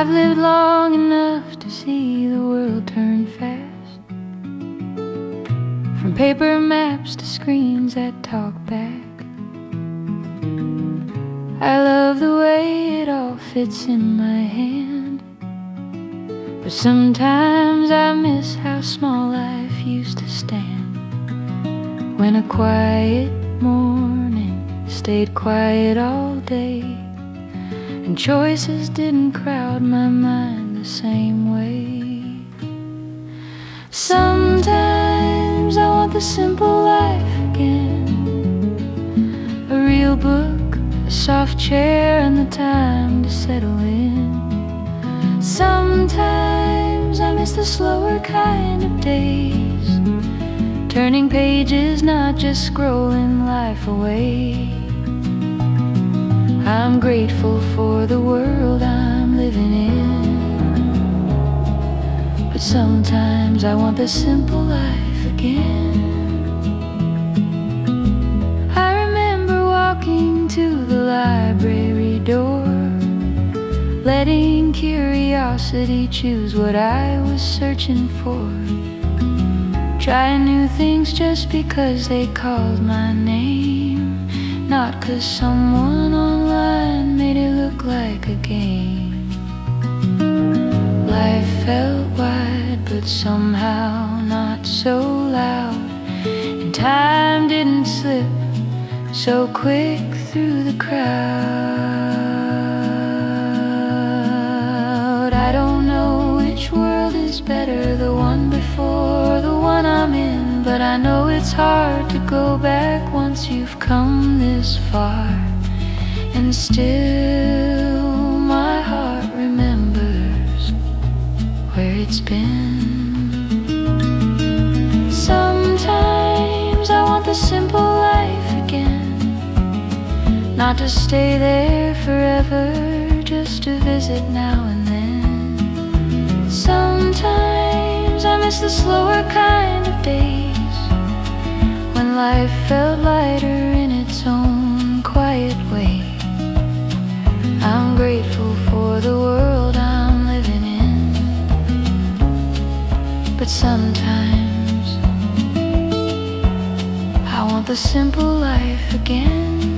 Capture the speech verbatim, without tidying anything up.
I've lived long enough to see the world turn fast, from paper maps to screens that talk back. I love the way it all fits in my hand, but sometimes I miss how small life used to stand, when a quiet morning stayed quiet all day, and choices didn't crowd my mind the same way. Sometimes I want the simple life again, a real book, a soft chair, and the time to settle in. Sometimes I miss the slower kind of days, turning pages, not just scrolling life away. I'm grateful for the world I'm living in, but sometimes I want the simple life again. I remember walking to the library door, letting curiosity choose what I was searching for, trying new things just because they called my name, not 'cause someone online made it look like a game. Life felt wide, but somehow not so loud, and time didn't slip so quick through the crowd. I don't know which world is better, the one before or the one I'm in, but I know it's hard to go back once you've come this far, and still my heart remembers where it's been. Sometimes I want the simple life again, not to stay there forever, just to visit now and then. Sometimes I miss the slower kind of days, when life felt lighter in its own quiet way. I'm grateful for the world I'm living in, but sometimes I want the simple life again.